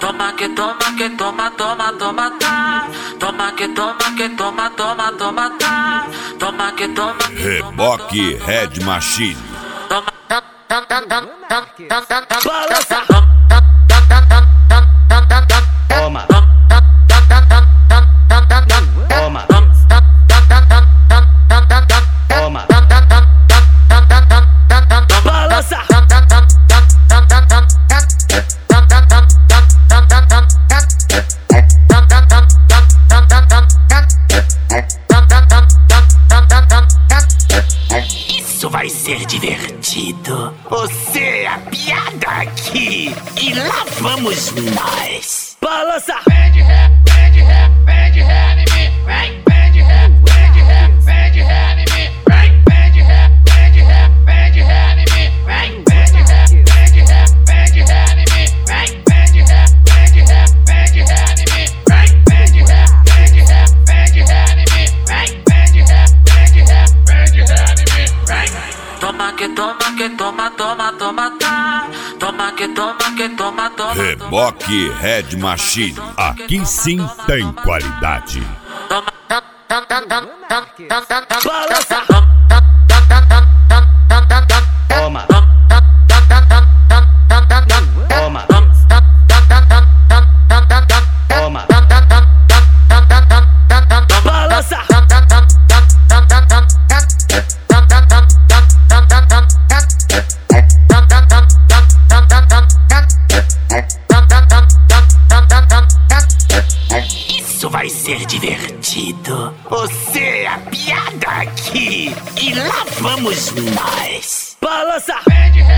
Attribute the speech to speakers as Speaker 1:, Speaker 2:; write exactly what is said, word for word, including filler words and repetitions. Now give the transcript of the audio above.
Speaker 1: Toma que toma que toma, toma, toma, tá. Toma que toma que toma, toma, toma, tá. Toma que toma.
Speaker 2: Reboque Red Machine.
Speaker 1: Toma, tam, tam, tam, tam, tam, tam, tam, tam.
Speaker 3: Balança.
Speaker 1: Toma.
Speaker 3: Toma.
Speaker 1: Toma.
Speaker 3: Balança. Isso vai ser divertido. Você é a piada aqui e lá vamos nós. Balança.
Speaker 4: Vem de ré, vem de ré, vem de ré em mim. Vem, vem de ré, vem de ré, vem de ré em mim. Vem, vem de ré, vem de ré, vem de ré em mim. Vem, vem de ré, vem de ré, vem de ré em mim. Vem, vem de ré, vem de ré, vem de ré em mim. Vem, vem de ré, vem de ré, vem de ré em mim. Vem, vem de ré, vem de ré, vem de ré em mim. Vem.
Speaker 1: Toma que toma que toma, toma, toma, tá. Toma que toma que toma, toma.
Speaker 2: Reboque Red Machine. Aqui sim tem qualidade.
Speaker 1: Toma, tam, tam, tam, tam, tam, tam, tam, tam.
Speaker 3: Balança.
Speaker 1: Toma.
Speaker 3: Toma. Balança. Isso vai ser divertido. Você é a piada aqui e lá vamos nós. Balança.
Speaker 4: Vem de ré,